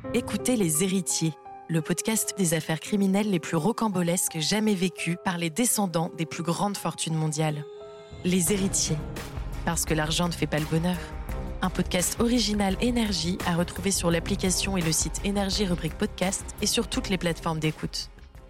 Écoutez Les Héritiers, le podcast des affaires criminelles les plus rocambolesques jamais vécues par les descendants des plus grandes fortunes mondiales. Les Héritiers, parce que l'argent ne fait pas le bonheur. Un podcast original Énergie à retrouver sur l'application et le site Énergie rubrique podcast et sur toutes les plateformes d'écoute.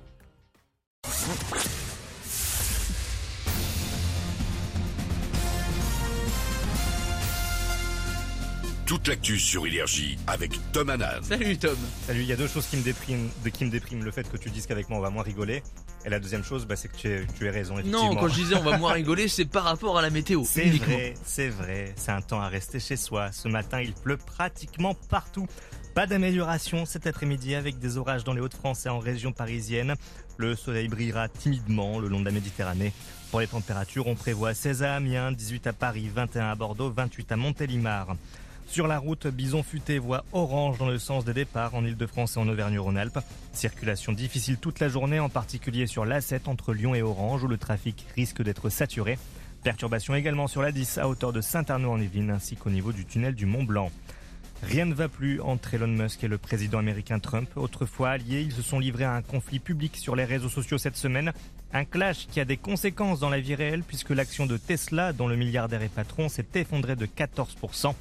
Toute l'actu sur Énergie avec Tom Hanan. Salut Tom. Salut, il y a deux choses qui me dépriment. Le fait que tu dises qu'avec moi on va moins rigoler. Et la deuxième chose, c'est que tu as raison, effectivement. Non, quand je disais on va moins rigoler, c'est par rapport à la météo. C'est vrai. C'est un temps à rester chez soi. Ce matin, il pleut pratiquement partout. Pas d'amélioration cet après-midi avec des orages dans les Hauts-de-France et en région parisienne. Le soleil brillera timidement le long de la Méditerranée. Pour les températures, on prévoit 16 à Amiens, 18 à Paris, 21 à Bordeaux, 28 à Montélimar. Sur la route, Bison Futé voie orange dans le sens des départs en Ile-de-France et en Auvergne-Rhône-Alpes. Circulation difficile toute la journée, en particulier sur l'A7 entre Lyon et Orange où le trafic risque d'être saturé. Perturbations également sur l'A10 à hauteur de Saint-Arnaud-en-Yvelines ainsi qu'au niveau du tunnel du Mont-Blanc. Rien ne va plus entre Elon Musk et le président américain Trump. Autrefois alliés, ils se sont livrés à un conflit public sur les réseaux sociaux cette semaine. Un clash qui a des conséquences dans la vie réelle puisque l'action de Tesla, dont le milliardaire est patron, s'est effondrée de 14%.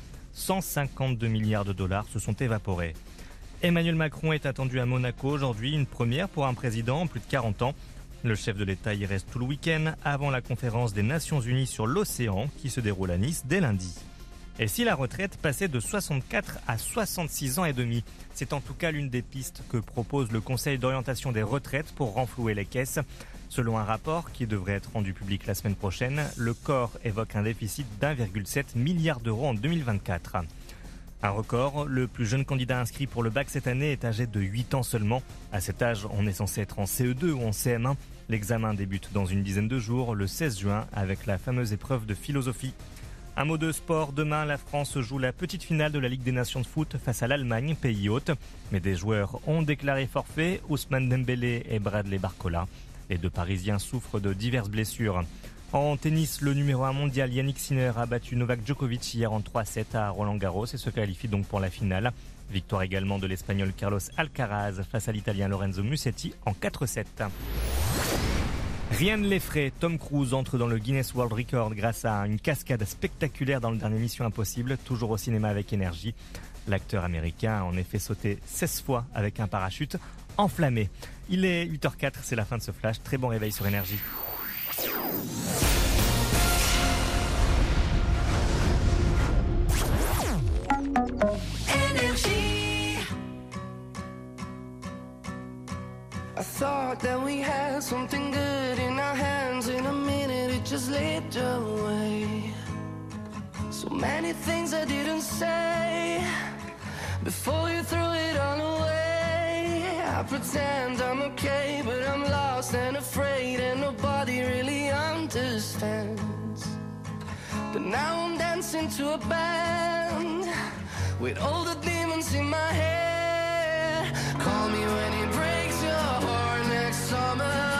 152 milliards de dollars se sont évaporés. Emmanuel Macron est attendu à Monaco aujourd'hui, une première pour un président en plus de 40 ans. Le chef de l'État y reste tout le week-end avant la conférence des Nations Unies sur l'océan qui se déroule à Nice dès lundi. Et si la retraite passait de 64 à 66 ans et demi, c'est en tout cas l'une des pistes que propose le Conseil d'orientation des retraites pour renflouer les caisses. Selon un rapport qui devrait être rendu public la semaine prochaine, le corps évoque un déficit d'1,7 milliard d'euros en 2024. Un record, le plus jeune candidat inscrit pour le bac cette année est âgé de 8 ans seulement. À cet âge, on est censé être en CE2 ou en CM1. L'examen débute dans une dizaine de jours, le 16 juin, avec la fameuse épreuve de philosophie. Un mot de sport, demain la France joue la petite finale de la Ligue des Nations de foot face à l'Allemagne, pays hôte. Mais des joueurs ont déclaré forfait, Ousmane Dembélé et Bradley Barcola. Les deux Parisiens souffrent de diverses blessures. En tennis, le numéro 1 mondial Yannick Sinner a battu Novak Djokovic hier en 3-7 à Roland-Garros et se qualifie donc pour la finale. Victoire également de l'Espagnol Carlos Alcaraz face à l'Italien Lorenzo Musetti en 4-7. Rien ne l'effraie, Tom Cruise entre dans le Guinness World Record grâce à une cascade spectaculaire dans le dernier Mission Impossible, toujours au cinéma avec Énergie. L'acteur américain a en effet sauté 16 fois avec un parachute enflammé. Il est 8h04, c'est la fin de ce flash. Très bon réveil sur Énergie. I thought that we had something good in our hands. In a minute it just slipped away. So many things I didn't say before you threw it all away. I pretend I'm okay, but I'm lost and afraid, and nobody really understands. But now I'm dancing to a band with all the demons in my head. Call me when it breaks your heart next summer.